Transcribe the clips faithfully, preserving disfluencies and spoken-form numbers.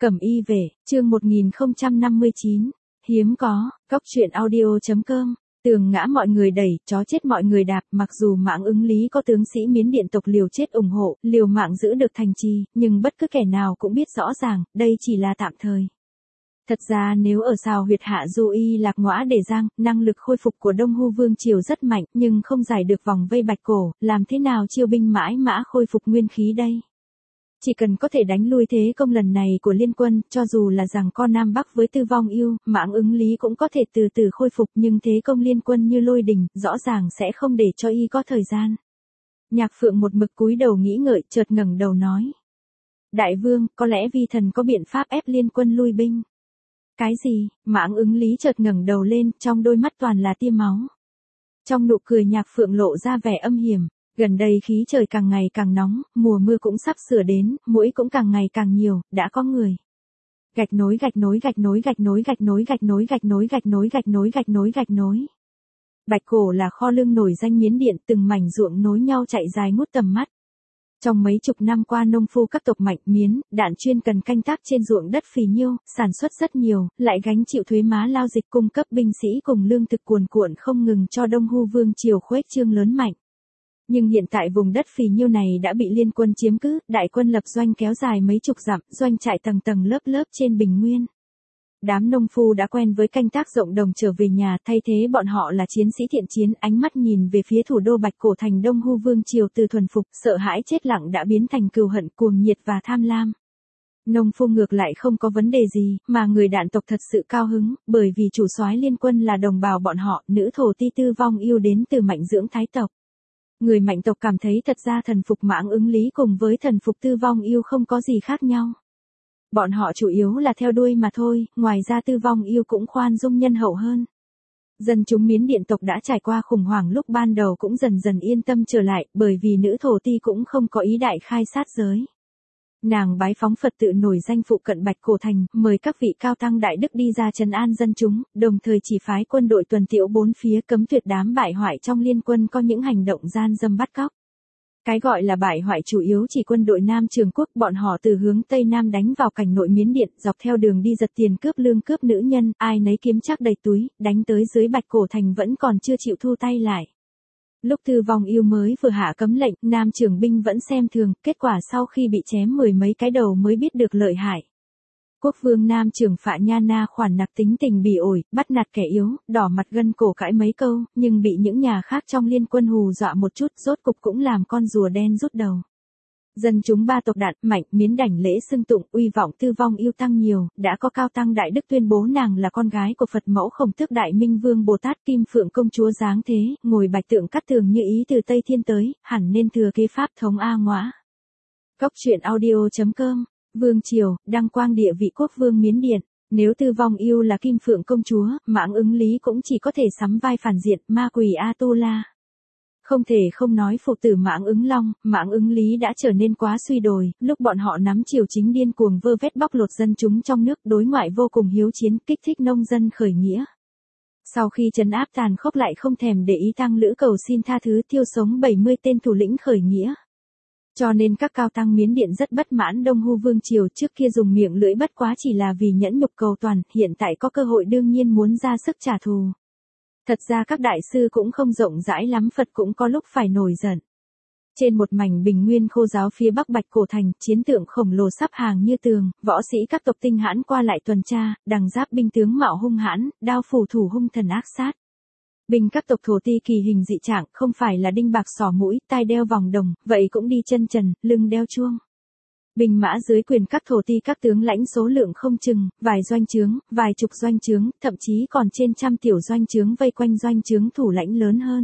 Cẩm y về, chương một nghìn không trăm năm mươi chín, hiếm có, cóc truyện audio.com, tường ngã mọi người đẩy, chó chết mọi người đạp, mặc dù Mãng Ứng Lý có tướng sĩ Miến Điện tộc liều chết ủng hộ, liều mạng giữ được thành trì, nhưng bất cứ kẻ nào cũng biết rõ ràng, đây chỉ là tạm thời. Thật ra nếu ở Sào Huyệt Hạ Du Y Lạc Ngõa Để Giang, năng lực khôi phục của Đông Hu Vương Triều rất mạnh, nhưng không giải được vòng vây Bạch Cổ, làm thế nào chiêu binh mãi mã khôi phục nguyên khí đây? Chỉ cần có thể đánh lui thế công lần này của liên quân, cho dù là rằng con Nam Bắc với Tư Vong Yêu, Mãng Ứng Lý cũng có thể từ từ khôi phục, nhưng thế công liên quân như lôi đình, rõ ràng sẽ không để cho y có thời gian. Nhạc Phượng một mực cúi đầu nghĩ ngợi, chợt ngẩng đầu nói: Đại vương, có lẽ vi thần có biện pháp ép liên quân lui binh. Cái gì? Mãng Ứng Lý chợt ngẩng đầu lên, trong đôi mắt toàn là tia máu. Trong nụ cười Nhạc Phượng lộ ra vẻ âm hiểm. Gần đây khí trời càng ngày càng nóng, mùa mưa cũng sắp sửa đến, muỗi cũng càng ngày càng nhiều, đã có người. Gạch nối gạch nối gạch nối gạch nối gạch nối gạch nối gạch nối gạch nối gạch nối gạch nối gạch nối. Bạch Cổ là kho lương nổi danh Miến Điện, từng mảnh ruộng nối nhau chạy dài ngút tầm mắt. Trong mấy chục năm qua nông phu các tộc Mạnh Miến, Đạn chuyên cần canh tác trên ruộng đất phì nhiêu, sản xuất rất nhiều, lại gánh chịu thuế má lao dịch cung cấp binh sĩ cùng lương thực cuồn cuộn không ngừng cho Đông Hu Vương Triều khuếch trương lớn mạnh. Nhưng hiện tại vùng đất phì nhiêu này đã bị liên quân chiếm cứ, đại quân lập doanh kéo dài mấy chục dặm, doanh trại tầng tầng lớp lớp trên bình nguyên. Đám nông phu đã quen với canh tác rộng đồng trở về nhà, thay thế bọn họ là chiến sĩ thiện chiến, ánh mắt nhìn về phía thủ đô Bạch Cổ thành Đông Hu Vương Triều từ thuần phục, sợ hãi chết lặng đã biến thành cừu hận, cuồng nhiệt và tham lam. Nông phu ngược lại không có vấn đề gì, mà người Đạn tộc thật sự cao hứng, bởi vì chủ soái liên quân là đồng bào bọn họ, nữ thổ ti Tư Vong Yêu đến từ Mạnh Dưỡng Thái tộc. Người Mạnh tộc cảm thấy thật ra thần phục Mãng Ứng Lý cùng với thần phục Tư Vong Yêu không có gì khác nhau. Bọn họ chủ yếu là theo đuôi mà thôi, ngoài ra Tư Vong Yêu cũng khoan dung nhân hậu hơn. Dân chúng Miến Điện tộc đã trải qua khủng hoảng lúc ban đầu cũng dần dần yên tâm trở lại, bởi vì nữ thổ ti cũng không có ý đại khai sát giới. Nàng bái phóng Phật tự nổi danh phụ cận Bạch Cổ thành, mời các vị cao tăng đại đức đi ra trấn an dân chúng, đồng thời chỉ phái quân đội tuần tiễu bốn phía cấm tuyệt đám bại hoại trong liên quân có những hành động gian dâm bắt cóc. Cái gọi là bại hoại chủ yếu chỉ quân đội Nam Trường Quốc, bọn họ từ hướng Tây Nam đánh vào cảnh nội Miến Điện, dọc theo đường đi giật tiền cướp lương cướp nữ nhân, ai nấy kiếm chắc đầy túi, đánh tới dưới Bạch Cổ thành vẫn còn chưa chịu thu tay lại. Lúc Tư Vong Yêu mới vừa hạ cấm lệnh, Nam Trường binh vẫn xem thường, kết quả sau khi bị chém mười mấy cái đầu mới biết được lợi hại. Quốc vương Nam Trường Phạ Nha Na khoản nặc tính tình bỉ ổi, bắt nạt kẻ yếu, đỏ mặt gân cổ cãi mấy câu, nhưng bị những nhà khác trong liên quân hù dọa một chút, rốt cục cũng làm con rùa đen rút đầu. Dân chúng ba tộc Đạn, Mạnh, Miến đảnh lễ xưng tụng, uy vọng Tư Vong Yêu tăng nhiều, đã có cao tăng đại đức tuyên bố nàng là con gái của Phật mẫu Khổng Tước Đại Minh Vương Bồ Tát Kim Phượng công chúa dáng thế, ngồi bạch tượng cát tường như ý từ Tây Thiên tới, hẳn nên thừa kế pháp thống A Ngõa. Cóc truyện audio.com, Vương Triều, đăng quang địa vị quốc vương Miến Điện. Nếu Tư Vong Yêu là Kim Phượng công chúa, Mãng Ứng Lý cũng chỉ có thể sắm vai phản diện, ma quỷ A-tu-la. Không thể không nói phụ tử Mãng Ứng Long, Mãng Ứng Lý đã trở nên quá suy đồi, lúc bọn họ nắm triều chính điên cuồng vơ vét bóc lột dân chúng trong nước, đối ngoại vô cùng hiếu chiến, kích thích nông dân khởi nghĩa. Sau khi trấn áp tàn khốc lại không thèm để ý tăng lữ cầu xin tha thứ, thiêu sống bảy mươi tên thủ lĩnh khởi nghĩa. Cho nên các cao tăng Miến Điện rất bất mãn Đông Hu Vương Triều, trước kia dùng miệng lưỡi bất quá chỉ là vì nhẫn nhục cầu toàn, hiện tại có cơ hội đương nhiên muốn ra sức trả thù. Thật ra các đại sư cũng không rộng rãi lắm, Phật cũng có lúc phải nổi giận. Trên một mảnh bình nguyên khô ráo phía bắc Bạch Cổ thành, chiến tượng khổng lồ sắp hàng như tường, võ sĩ các tộc tinh hãn qua lại tuần tra, đằng giáp binh tướng mạo hung hãn, đao phủ thủ hung thần ác sát. Binh các tộc thổ ti kỳ hình dị trạng, không phải là đinh bạc xỏ mũi, tai đeo vòng đồng, vậy cũng đi chân trần, lưng đeo chuông. Binh mã dưới quyền các thổ ti các tướng lãnh số lượng không chừng, vài doanh trướng, vài chục doanh trướng, thậm chí còn trên trăm tiểu doanh trướng vây quanh doanh trướng thủ lãnh lớn hơn.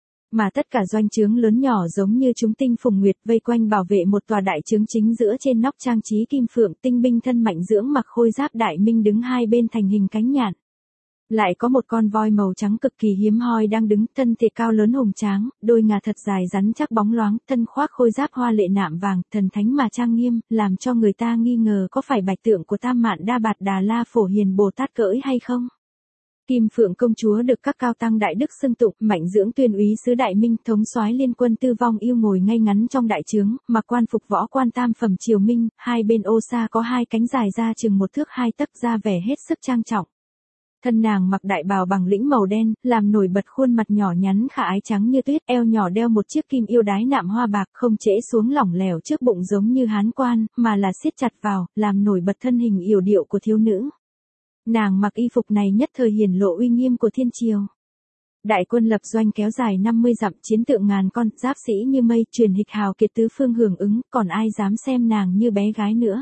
Mà tất cả doanh trướng lớn nhỏ giống như chúng tinh phùng nguyệt vây quanh bảo vệ một tòa đại trướng chính giữa, trên nóc trang trí kim phượng, tinh binh thân Mạnh Dưỡng mặc khôi giáp đại minh đứng hai bên thành hình cánh nhạn. Lại có một con voi màu trắng cực kỳ hiếm hoi đang đứng, thân thể cao lớn hùng tráng, đôi ngà thật dài rắn chắc bóng loáng, thân khoác khôi giáp hoa lệ nạm vàng, thần thánh mà trang nghiêm, làm cho người ta nghi ngờ có phải bạch tượng của Tam Mạn Đa Bạt Đà La Phổ Hiền Bồ Tát cưỡi hay không. Kim Phượng công chúa được các cao tăng đại đức xưng tụng, Mạnh Dưỡng tuyên úy sứ Đại Minh, thống soái liên quân Tư Vong Yêu ngồi ngay ngắn trong đại trướng, mặc quan phục võ quan tam phẩm triều minh, hai bên ô sa có hai cánh dài ra chừng một thước hai tấc, ra vẻ hết sức trang trọng. Thân nàng mặc đại bào bằng lĩnh màu đen, làm nổi bật khuôn mặt nhỏ nhắn khả ái trắng như tuyết, eo nhỏ đeo một chiếc kim yêu đái nạm hoa bạc, không trễ xuống lỏng lẻo trước bụng giống như hán quan, mà là siết chặt vào, làm nổi bật thân hình yểu điệu của thiếu nữ. Nàng mặc y phục này nhất thời hiển lộ uy nghiêm của thiên triều. Đại quân lập doanh kéo dài năm mươi dặm, chiến tượng ngàn con, giáp sĩ như mây, truyền hịch hào kiệt tứ phương hưởng ứng, còn ai dám xem nàng như bé gái nữa.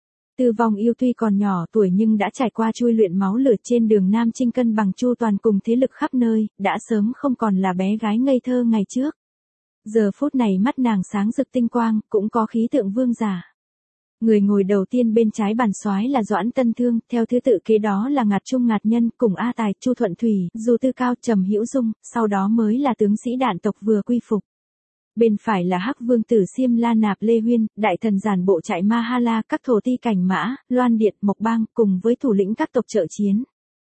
Tư Vong Yêu tuy còn nhỏ tuổi nhưng đã trải qua chui luyện máu lửa trên đường Nam Chinh cân bằng chu toàn cùng thế lực khắp nơi, đã sớm không còn là bé gái ngây thơ ngày trước. Giờ phút này mắt nàng sáng rực tinh quang, cũng có khí tượng vương giả. Người ngồi đầu tiên bên trái bàn soái là Doãn Tân Thương, theo thứ tự kế đó là Ngạt Trung Ngạt Nhân, cùng A Tài, Chu Thuận Thủy, Du Tư Cao, Trầm Hữu Dung, sau đó mới là tướng sĩ đạn tộc vừa quy phục. Bên phải là Hắc Vương tử Xiêm La Nạp Lê Huyên, đại thần giản bộ trại Ma Ha La, các thổ ti Cảnh Mã, Loan Điện, Mộc Bang, cùng với thủ lĩnh các tộc trợ chiến.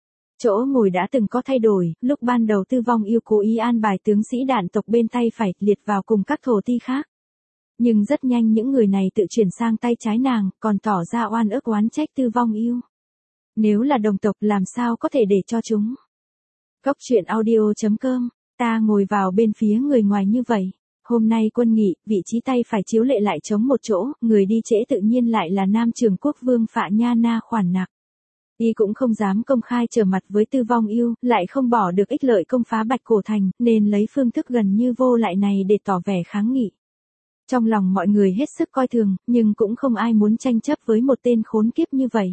Chỗ ngồi đã từng có thay đổi, lúc ban đầu Tư Vong Yêu cố ý an bài tướng sĩ đạn tộc bên tay phải liệt vào cùng các thổ ti khác. Nhưng rất nhanh những người này tự chuyển sang tay trái nàng, còn tỏ ra oan ức oán trách Tư Vong Yêu. Nếu là đồng tộc làm sao có thể để cho chúng. Góc truyện audio chấm com, ta ngồi vào bên phía người ngoài như vậy. Hôm nay quân nghị, vị trí tay phải chiếu lệ lại chống một chỗ, người đi trễ tự nhiên lại là Nam Trường Quốc Vương Phạ Nha Na Khoản Nặc. Y cũng không dám công khai trở mặt với Tư Vong Yêu, lại không bỏ được ích lợi công phá Bạch Cổ Thành, nên lấy phương thức gần như vô lại này để tỏ vẻ kháng nghị. Trong lòng mọi người hết sức coi thường, nhưng cũng không ai muốn tranh chấp với một tên khốn kiếp như vậy.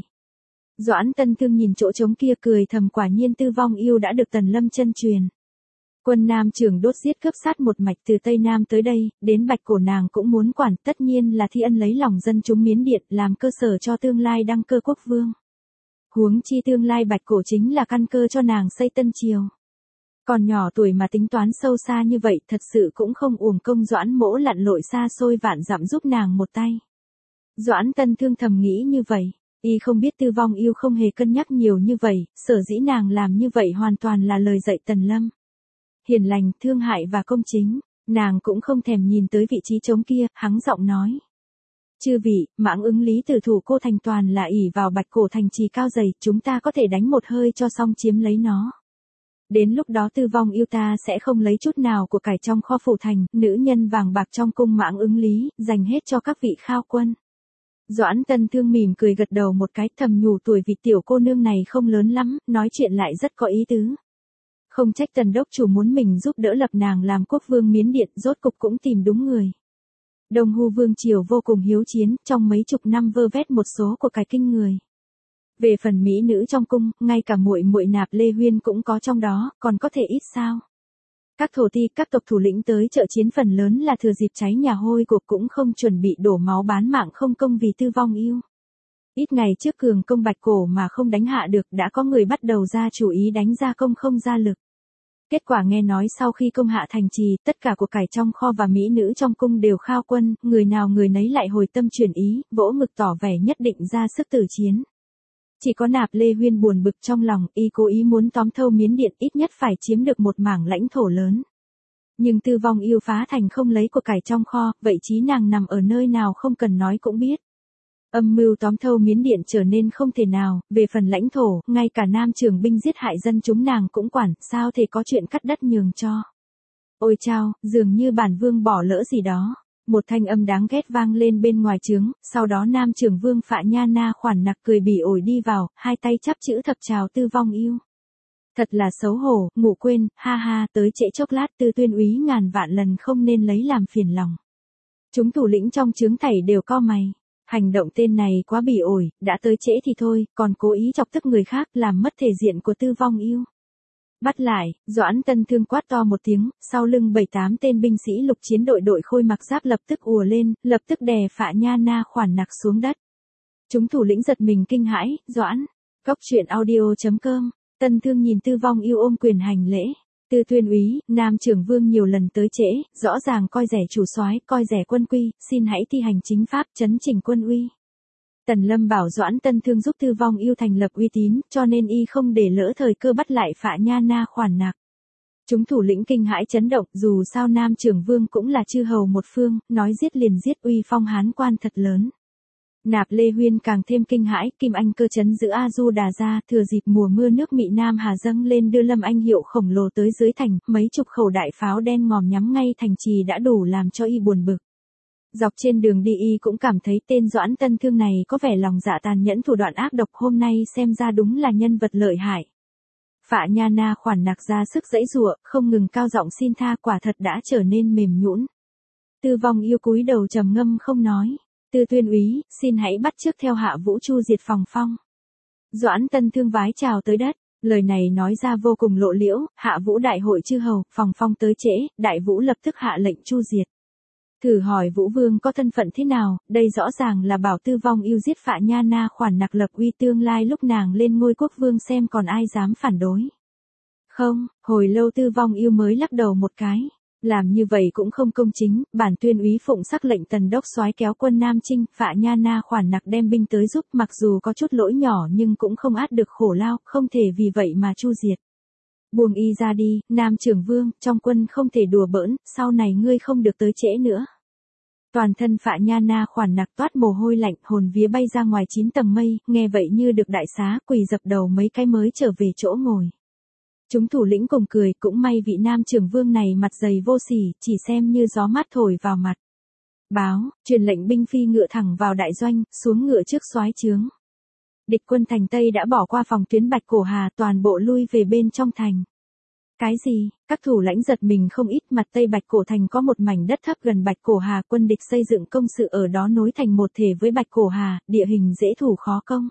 Doãn Tân Thương nhìn chỗ trống kia cười thầm, quả nhiên Tư Vong Yêu đã được Tần Lâm chân truyền. Quân Nam Trường đốt giết cướp sát một mạch từ Tây Nam tới đây, đến Bạch Cổ nàng cũng muốn quản, tất nhiên là thi ân lấy lòng dân chúng Miến Điện, làm cơ sở cho tương lai đăng cơ quốc vương. Huống chi tương lai Bạch Cổ chính là căn cơ cho nàng xây Tân Triều. Còn nhỏ tuổi mà tính toán sâu xa như vậy, thật sự cũng không uổng công Doãn Mỗ lặn lội xa xôi vạn dặm giúp nàng một tay. Doãn Tân Thương thầm nghĩ như vậy, y không biết Tư Vong Yêu không hề cân nhắc nhiều như vậy, sở dĩ nàng làm như vậy hoàn toàn là lời dạy Tần Lâm. Hiền lành, thương hại và công chính, nàng cũng không thèm nhìn tới vị trí trống kia, hắng giọng nói. Chư vị, Mãng Ứng Lý Tử thủ cô thành toàn là ỷ vào Bạch Cổ thành trì cao dày, chúng ta có thể đánh một hơi cho xong chiếm lấy nó. Đến lúc đó Tư Vong Yêu ta sẽ không lấy chút nào của cải trong kho phủ thành, nữ nhân vàng bạc trong cung Mãng Ứng Lý, dành hết cho các vị khao quân. Doãn Tân Thương mỉm cười gật đầu một cái, thầm nhủ tuổi vị tiểu cô nương này không lớn lắm, nói chuyện lại rất có ý tứ. Không trách Tần đốc chủ muốn mình giúp đỡ lập nàng làm quốc vương Miến Điện, rốt cục cũng tìm đúng người. Đông Hu Vương triều vô cùng hiếu chiến, trong mấy chục năm vơ vét một số của cải kinh người. Về phần mỹ nữ trong cung, ngay cả muội muội Nạp Lê Huyên cũng có trong đó, còn có thể ít sao? Các thổ ti, các tộc thủ lĩnh tới trợ chiến phần lớn là thừa dịp cháy nhà hôi cuộc, cũng không chuẩn bị đổ máu bán mạng không công vì Tư Vong Yêu. Ít ngày trước cường công Bạch Cổ mà không đánh hạ được, đã có người bắt đầu ra chủ ý đánh ra công không ra lực. Kết quả nghe nói sau khi công hạ thành trì, tất cả của cải trong kho và mỹ nữ trong cung đều khao quân, người nào người nấy lại hồi tâm chuyển ý, vỗ ngực tỏ vẻ nhất định ra sức tử chiến. Chỉ có Nạp Lê Huyên buồn bực trong lòng, y cố ý muốn tóm thâu Miến Điện, ít nhất phải chiếm được một mảng lãnh thổ lớn. Nhưng Tư Vong Yêu phá thành không lấy của cải trong kho, vậy chí nàng nằm ở nơi nào không cần nói cũng biết. Âm mưu tóm thâu Miến Điện trở nên không thể nào, về phần lãnh thổ, ngay cả Nam Trường binh giết hại dân chúng nàng cũng quản, sao thể có chuyện cắt đất nhường cho. Ôi chao, dường như bản vương bỏ lỡ gì đó. Một thanh âm đáng ghét vang lên bên ngoài trướng, sau đó Nam Trường Vương Phạ Nha Na Khoản Nặc cười bỉ ổi đi vào, hai tay chắp chữ thập chào Tư Vong Yêu. Thật là xấu hổ, ngủ quên, ha ha, tới trễ chốc lát Tư tuyên úy ngàn vạn lần không nên lấy làm phiền lòng. Chúng thủ lĩnh trong trướng thảy đều co mày. Hành động tên này quá bỉ ổi, đã tới trễ thì thôi, còn cố ý chọc tức người khác làm mất thể diện của Tư Vong Yêu. Bắt lại, Doãn Tân Thương quát to một tiếng, sau lưng bảy tám tên binh sĩ lục chiến đội đội khôi mặc giáp lập tức ùa lên, lập tức đè Phạ Nha Na Khoản Nặc xuống đất. Chúng thủ lĩnh giật mình kinh hãi, Doãn. Góc truyện audio chấm com, Tân Thương nhìn Tư Vong Yêu ôm quyền hành lễ. Tư tuyên úy, Nam Trường Vương nhiều lần tới trễ, rõ ràng coi rẻ chủ soái, coi rẻ quân quy, xin hãy thi hành chính pháp, chấn chỉnh quân uy. Tần Lâm bảo Doãn Tân Thương giúp Tư Vong Yêu thành lập uy tín, cho nên y không để lỡ thời cơ bắt lại Phạ Nha Na khoản nặc. Chúng thủ lĩnh kinh hãi chấn động, dù sao Nam Trưởng Vương cũng là chư hầu một phương, nói giết liền giết, uy phong hán quan thật lớn. Nạp Lê Huyên càng thêm kinh hãi, Kim Anh cơ trấn giữ A Du Đà ra, thừa dịp mùa mưa nước Mị Nam Hà dâng lên đưa Lâm Anh hiệu khổng lồ tới dưới thành, mấy chục khẩu đại pháo đen ngòm nhắm ngay thành trì đã đủ làm cho y buồn bực. Dọc trên đường đi y cũng cảm thấy tên Doãn Tân Thương này có vẻ lòng dạ tàn nhẫn thủ đoạn ác độc, hôm nay xem ra đúng là nhân vật lợi hại. Phạ Nha Na khoản nặc ra sức giãy giụa, không ngừng cao giọng xin tha, quả thật đã trở nên mềm nhũn. Tư Vong Yêu cúi đầu trầm ngâm không nói. Tư Tuyên úy, xin hãy bắt chước theo Hạ Vũ chu diệt Phòng Phong. Doãn Tân Thương vái chào tới đất, lời này nói ra vô cùng lộ liễu, Hạ Vũ đại hội chư hầu, Phòng Phong tới trễ, Đại Vũ lập tức hạ lệnh chu diệt. Thử hỏi Vũ Vương có thân phận thế nào, đây rõ ràng là bảo Tư Vong Yêu giết Phạ Nha Na khoản nặc lập uy, tương lai lúc nàng lên ngôi quốc vương xem còn ai dám phản đối. Không, hồi lâu Tư Vong Yêu mới lắc đầu một cái. Làm như vậy cũng không công chính, bản Tuyên úy phụng sắc lệnh Tần đốc soái kéo quân Nam chinh, Phạ Nha Na khoản nặc đem binh tới giúp, mặc dù có chút lỗi nhỏ nhưng cũng không át được khổ lao, không thể vì vậy mà chu diệt. Buông y ra đi, Nam Trưởng Vương, trong quân không thể đùa bỡn, sau này ngươi không được tới trễ nữa. Toàn thân Phạ Nha Na khoản nặc toát mồ hôi lạnh, hồn vía bay ra ngoài chín tầng mây, nghe vậy như được đại xá, quỳ dập đầu mấy cái mới trở về chỗ ngồi. Chúng thủ lĩnh cùng cười, cũng may vị Nam Trưởng Vương này mặt dày vô sỉ, chỉ xem như gió mát thổi vào mặt. Báo, truyền lệnh binh phi ngựa thẳng vào đại doanh, xuống ngựa trước soái trướng. Địch quân thành Tây đã bỏ qua phòng tuyến Bạch Cổ Hà, toàn bộ lui về bên trong thành. Cái gì? Các thủ lãnh giật mình không ít, mặt Tây Bạch Cổ thành có một mảnh đất thấp gần Bạch Cổ Hà, quân địch xây dựng công sự ở đó nối thành một thể với Bạch Cổ Hà, địa hình dễ thủ khó công.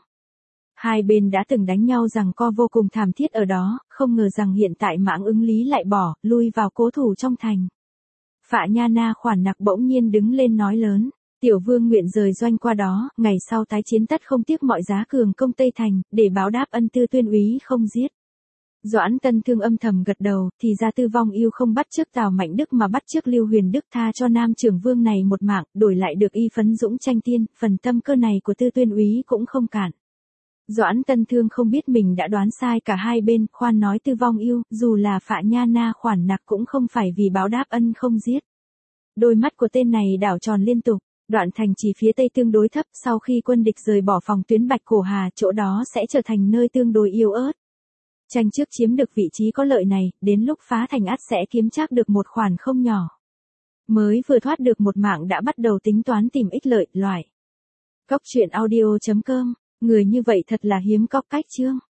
Hai bên đã từng đánh nhau giằng co vô cùng thảm thiết ở đó, không ngờ rằng hiện tại Mãng Ứng Lý lại bỏ, lui vào cố thủ trong thành. Phạ Nha Na khoản nặc bỗng nhiên đứng lên nói lớn, tiểu vương nguyện rời doanh qua đó, ngày sau tái chiến tất không tiếc mọi giá cường công Tây Thành, để báo đáp ân Tư Tuyên úy không giết. Doãn Tân Thương âm thầm gật đầu, thì ra Tư Vong Yêu không bắt chước Tào Mạnh Đức mà bắt chước Lưu Huyền Đức, tha cho Nam Trưởng Vương này một mạng, đổi lại được y phấn dũng tranh tiên, phần tâm cơ này của Tư Tuyên úy cũng không cản. Doãn Tân Thương không biết mình đã đoán sai cả hai bên, khoan nói Tư Vong Yêu, dù là Phạ Nha Na khoản nặc cũng không phải vì báo đáp ân không giết. Đôi mắt của tên này đảo tròn liên tục, đoạn thành chỉ phía tây tương đối thấp, sau khi quân địch rời bỏ phòng tuyến Bạch Cổ Hà, chỗ đó sẽ trở thành nơi tương đối yếu ớt. Tranh trước chiếm được vị trí có lợi này, đến lúc phá thành ắt sẽ kiếm chắc được một khoản không nhỏ. Mới vừa thoát được một mạng đã bắt đầu tính toán tìm ích lợi, loại. Cóc truyện audio chấm com, người như vậy thật là hiếm có cách chương.